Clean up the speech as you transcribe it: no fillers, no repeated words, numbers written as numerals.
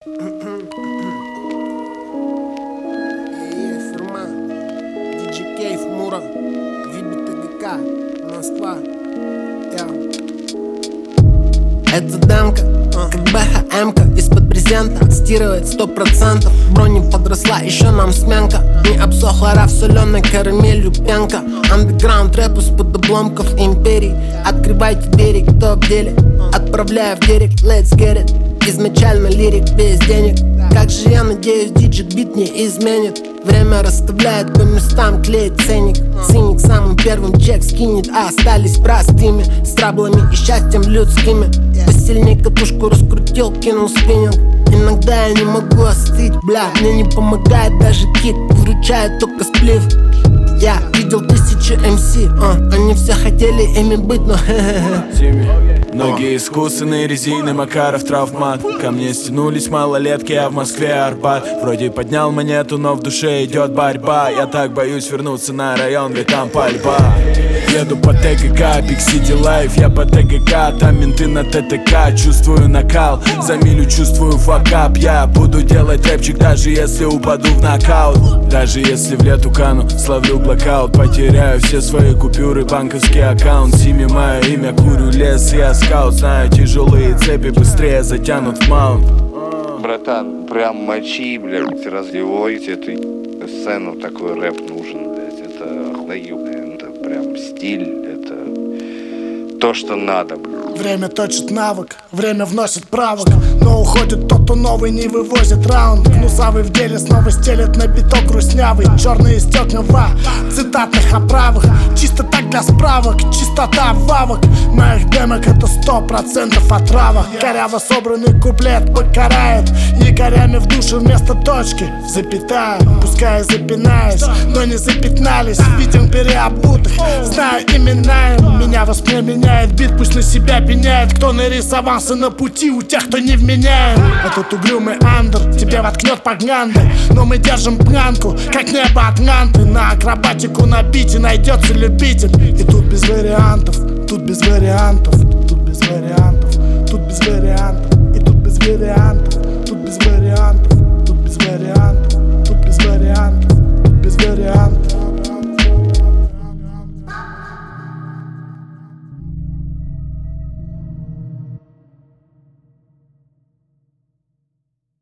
Фирма DJ Кейф, Мура, ВИБТГК, Москва. Это демка, как БХМ-ка из-под брезента. Отстирывает 100%. Брони подросла, еще нам сменка. Не обсохла раф соленой карамелью пенка. Андеграунд рэп из-под обломков империй. Открывайте берег, кто в деле. Отправляю в директ, let's get it. Изначально лирик без денег. Как же я надеюсь, диджит бит не изменит. Время расставляет по местам, клеит ценник. Циник самым первым чек скинет, а остались простыми. С траблами и счастьем людскими. Посильней катушку раскрутил, кинул спиннинг. Иногда я не могу остыть, бля. Мне не помогает даже кик, выручает только сплив. Я видел 1000 MC, они все хотели ими быть, но Ноги искусанные, резины, Макаров, травмат. Ко мне стянулись малолетки, а в Москве Арбат. Вроде поднял монету, но в душе идет борьба. Я так боюсь вернуться на район, ведь там пальба. Еду по ТГК, Big City Life, я по ТГК, там менты на ТТК. Чувствую накал, за милю чувствую факап. Я буду делать рэпчик, даже если упаду в нокаут. Даже если в лету кану, словлю блокаут. Потеряю все свои купюры, банковский аккаунт. Сими мое имя, курю лес, я скаут. Знаю, тяжелые цепи быстрее затянут в маунт. Братан, прям мочи, блядь, разливайте эту сцену, такой рэп нужен, блядь. Это охуенно, это прям стиль, это то, что надо, блядь. Время точит навык, время вносит правок. Но уходит тот, кто новый не вывозит раунд. Гнусавый в деле снова стелет на биток грустнявый. Черные стекла в цитатных оправах. Чисто так для справок, чистота вавок. Моих демок это 100% отрава. Коряво собранный куплет покарает. Якорями в душе вместо точки запятая. Пускай запинаюсь, но не запятнались. Видим переобутых, знаю имена им. Меня воспламеняет бит, пусть на себя пеняет. Кто нарисовался на пути у тех, кто не вменяем. Этот угрюмый андер тебе воткнет погнанды. Но мы держим планку, как небо от Нанты. На акробатику на бите найдется любитель. И тут без вариантов, тут без вариантов, тут без вариантов, тут без вариантов. И тут без вариантов, тут без вариантов, тут без вариантов, тут без вариантов.